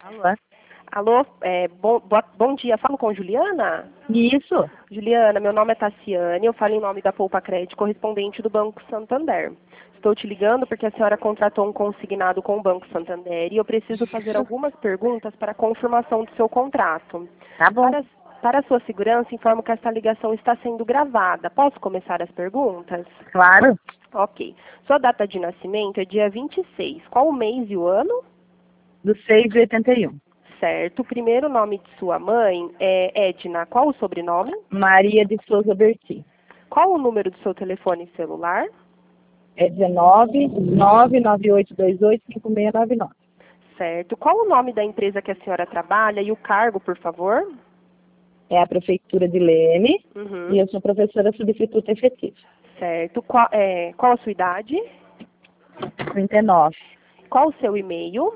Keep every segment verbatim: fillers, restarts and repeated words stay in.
Alô? Alô, é, bom, boa- bom dia, falo com Juliana? Isso. Juliana, meu nome é Tassiane, eu falo em nome da Poupa Crédito, correspondente do Banco Santander. Estou te ligando porque a senhora contratou um consignado com o Banco Santander e eu preciso fazer algumas perguntas para a confirmação do seu contrato. Tá bom. Para, para a sua segurança, informo que esta ligação está sendo gravada. Posso começar as perguntas? Claro. Ok. Sua data de nascimento é dia vinte e seis. Qual o mês e o ano? Do seis de oitenta e um. Certo. O primeiro nome de sua mãe é Edna. Qual o sobrenome? Maria de Souza Berti. Qual o número do seu telefone celular? É dezenove, nove nove oito dois oito, cinco seis nove nove. Certo. Qual o nome da empresa que a senhora trabalha e o cargo, por favor? É a Prefeitura de Leme Uhum. e eu sou professora substituta efetiva. Certo. Qual, é, qual a sua idade? trinta e nove. Qual o seu e-mail?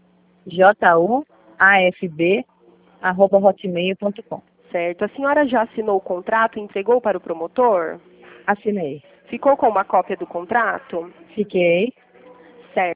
jufab, arroba hotmail ponto com. Certo. A senhora já assinou o contrato e entregou para o promotor? Assinei. Ficou com uma cópia do contrato? Fiquei. Certo.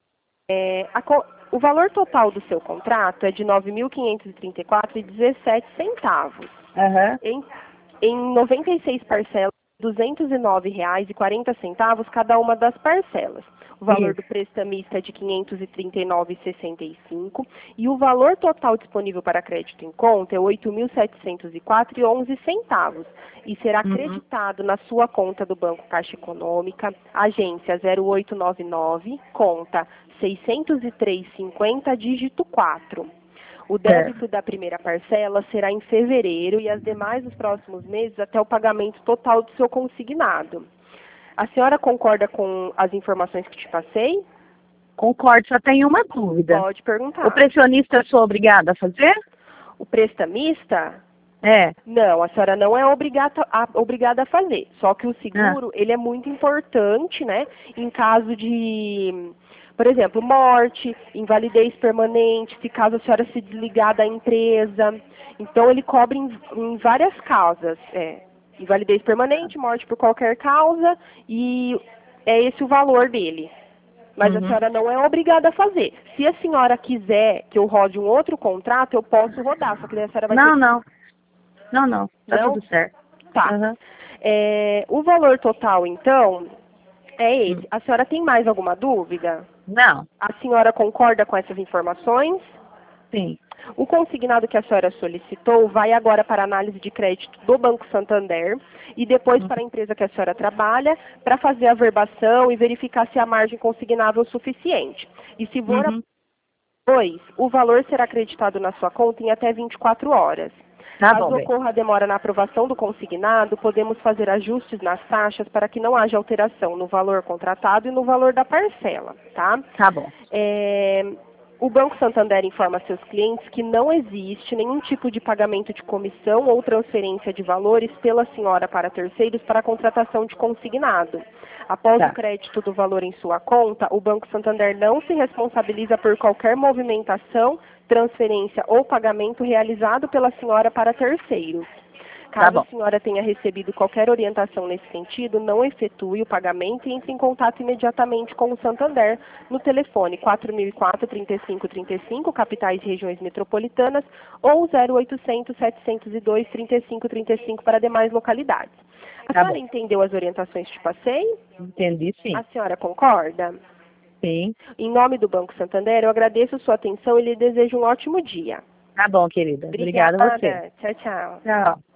É, a co- o valor total do seu contrato é de nove mil quinhentos e trinta e quatro reais e dezessete centavos. Aham. Em, em noventa e seis parcelas, duzentos e nove reais e quarenta centavos cada uma das parcelas. O valor Isso. do prestamista é de quinhentos e trinta e nove reais e sessenta e cinco centavos e o valor total disponível para crédito em conta é oito mil setecentos e quatro reais e onze centavos e será Uhum. acreditado na sua conta do Banco Caixa Econômica, agência zero oito nove nove, conta seiscentos e três cinquenta, dígito quatro. O débito da primeira parcela será em fevereiro e as demais nos próximos meses até o pagamento total do seu consignado. A senhora concorda com as informações que te passei? Concordo, só tenho uma dúvida. Pode perguntar. O pressionista eu sou obrigada a fazer? O prestamista? É. Não, a senhora não é obrigada a, obrigada a fazer. Só que o seguro, Ah. ele é muito importante, né? Em caso de, por exemplo, morte, invalidez permanente, se caso a senhora se desligar da empresa. Então, ele cobre em, em várias causas. É, invalidez permanente, morte por qualquer causa, e é esse o valor dele. Mas a Uhum. senhora não é obrigada a fazer. Se a senhora quiser que eu rode um outro contrato, eu posso rodar, só que daí a senhora vai Não, ter que... não. Não, não. Tá Não? tudo certo. Tá. Aham. É, o valor total, então, é Hum. esse. A senhora tem mais alguma dúvida? Não. A senhora concorda com essas informações? Sim. O consignado que a senhora solicitou vai agora para a análise de crédito do Banco Santander e depois Uhum. para a empresa que a senhora trabalha para fazer a verbação e verificar se a margem consignável é suficiente. E se for Uhum. depois, o valor será acreditado na sua conta em até vinte e quatro horas. Tá Caso bom, bem. ocorra a demora na aprovação do consignado, podemos fazer ajustes nas taxas para que não haja alteração no valor contratado e no valor da parcela, tá? Tá bom. É, o Banco Santander informa a seus clientes que não existe nenhum tipo de pagamento de comissão ou transferência de valores pela senhora para terceiros para a contratação de consignado. Após Tá. o crédito do valor em sua conta, o Banco Santander não se responsabiliza por qualquer movimentação, transferência ou pagamento realizado pela senhora para terceiros. Tá Caso bom. a senhora tenha recebido qualquer orientação nesse sentido, não efetue o pagamento e entre em contato imediatamente com o Santander no telefone quatro mil e quatro, trinta e cinco trinta e cinco, capitais e regiões metropolitanas, ou zero oitocentos, setecentos e dois, trinta e cinco trinta e cinco para demais localidades. A Tá senhora bom. entendeu as orientações que te passei? Entendi, sim. A senhora concorda? Sim. Em nome do Banco Santander, eu agradeço sua atenção e lhe desejo um ótimo dia. Tá bom, querida. Obrigada a você. Obrigada. Tchau, tchau. Tchau.